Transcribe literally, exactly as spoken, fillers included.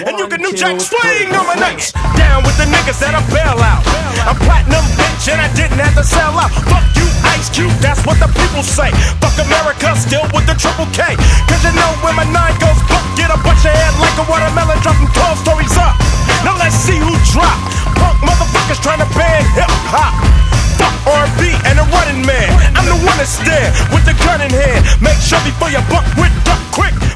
and you can new jack swing on my nuts. Down with the niggas that I bail out. I'm platinum bitch and I didn't have to sell out. Fuck you, Ice Cube, that's what the people say. Fuck America, still with the triple K. Cause you know when my nine goes buck, get a bunch of head like a watermelon, dropping twelve stories up. Now let's see who drop. Punk motherfuckers trying to ban hip hop. Fuck R and B and the running man. I'm the one that's there with the gun in hand. Make sure before you buck with duck quick.